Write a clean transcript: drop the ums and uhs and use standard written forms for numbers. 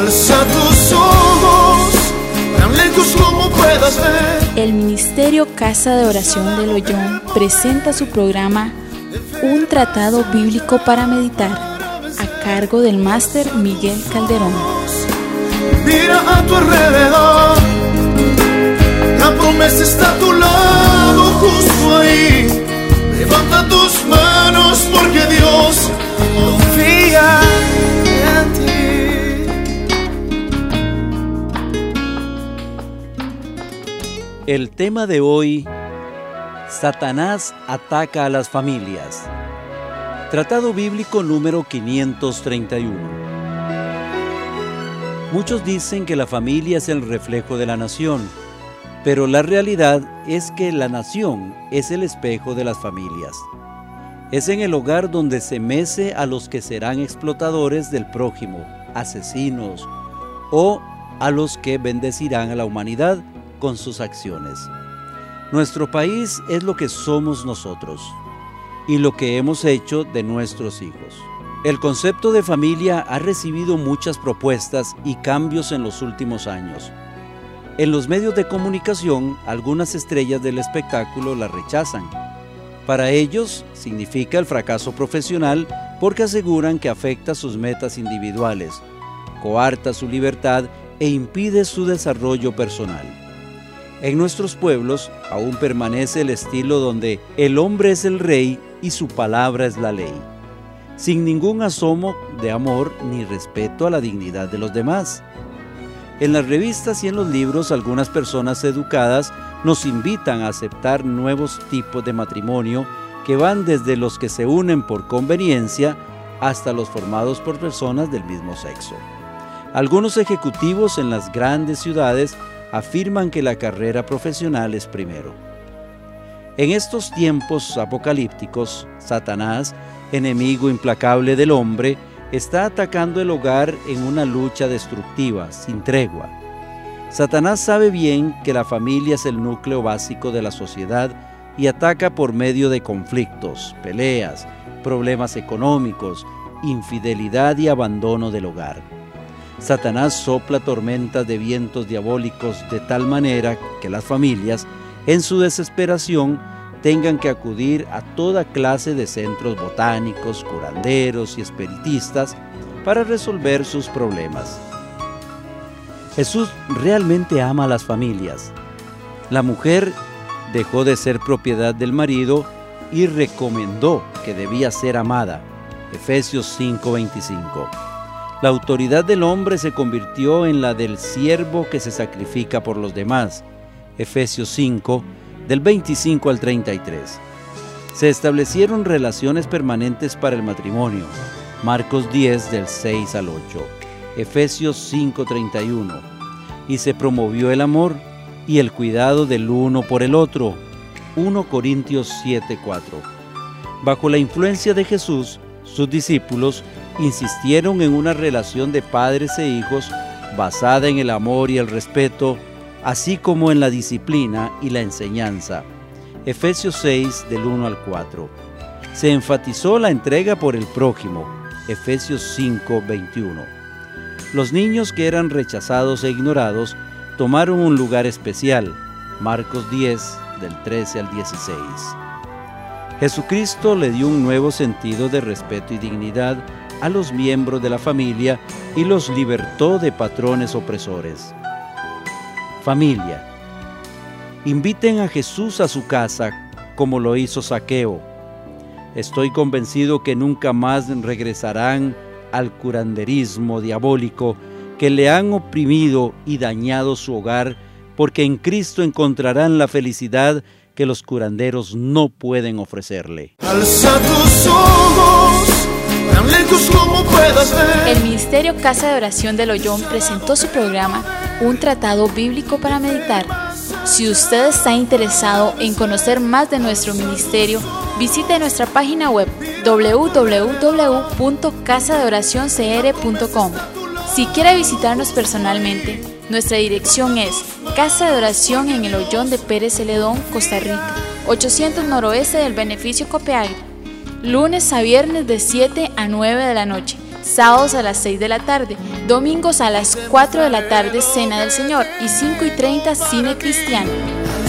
Alza tus ojos, tan lejos como puedas ver. El Ministerio Casa de Oración del Ollón presenta su programa Un Tratado Bíblico para Meditar, a cargo del máster Miguel Calderón. Mira a tu alrededor, la promesa está a tu lado, justo ahí. Levanta tus manos porque Dios confía en ti. El tema de hoy: Satanás ataca a las familias. Tratado bíblico número 531. Muchos dicen que la familia es el reflejo de la nación, pero la realidad es que la nación es el espejo de las familias. Es en el hogar donde se mece a los que serán explotadores del prójimo, asesinos, o a los que bendecirán a la humanidad con sus acciones. Nuestro país es lo que somos nosotros y lo que hemos hecho de nuestros hijos. El concepto de familia ha recibido muchas propuestas y cambios en los últimos años. En los medios de comunicación, algunas estrellas del espectáculo la rechazan. Para ellos, significa el fracaso profesional porque aseguran que afecta sus metas individuales, coarta su libertad e impide su desarrollo personal. En nuestros pueblos aún permanece el estilo donde el hombre es el rey y su palabra es la ley, sin ningún asomo de amor ni respeto a la dignidad de los demás. En las revistas y en los libros, algunas personas educadas nos invitan a aceptar nuevos tipos de matrimonio que van desde los que se unen por conveniencia hasta los formados por personas del mismo sexo. Algunos ejecutivos en las grandes ciudades afirman que la carrera profesional es primero. En estos tiempos apocalípticos, Satanás, enemigo implacable del hombre, está atacando el hogar en una lucha destructiva, sin tregua. Satanás sabe bien que la familia es el núcleo básico de la sociedad y ataca por medio de conflictos, peleas, problemas económicos, infidelidad y abandono del hogar. Satanás sopla tormentas de vientos diabólicos de tal manera que las familias, en su desesperación, tengan que acudir a toda clase de centros botánicos, curanderos y espiritistas para resolver sus problemas. Jesús realmente ama a las familias. La mujer dejó de ser propiedad del marido y recomendó que debía ser amada. Efesios 5:25. La autoridad del hombre se convirtió en la del siervo que se sacrifica por los demás. Efesios 5, del 25 al 33. Se establecieron relaciones permanentes para el matrimonio. Marcos 10, del 6 al 8. Efesios 5:31. Y se promovió el amor y el cuidado del uno por el otro. 1 Corintios 7:4. Bajo la influencia de Jesús, sus discípulos insistieron en una relación de padres e hijos basada en el amor y el respeto, así como en la disciplina y la enseñanza. Efesios 6, del 1 al 4. Se enfatizó la entrega por el prójimo. Efesios 5:21. Los niños que eran rechazados e ignorados tomaron un lugar especial. Marcos 10, del 13 al 16. Jesucristo le dio un nuevo sentido de respeto y dignidad a los miembros de la familia y los libertó de patrones opresores. Familia. Inviten a Jesús a su casa como lo hizo Zaqueo. Estoy convencido que nunca más regresarán al curanderismo diabólico que le han oprimido y dañado su hogar, porque en Cristo encontrarán la felicidad que los curanderos no pueden ofrecerle. Alza tus ojos, tan lejos como puedas ver. El Ministerio Casa de Oración del Ollón presentó su programa Un Tratado Bíblico para Meditar. Si usted está interesado en conocer más de nuestro ministerio, visite nuestra página web www.casadeoracioncr.com. Si quiere visitarnos personalmente, nuestra dirección es Casa de Oración en el Ollón de Pérez Celedón, Costa Rica, 800 noroeste del Beneficio Copiagua, lunes a viernes de 7 a 9 de la noche, sábados a las 6 de la tarde, domingos a las 4 de la tarde, Cena del Señor, y 5:30, Cine Cristiano.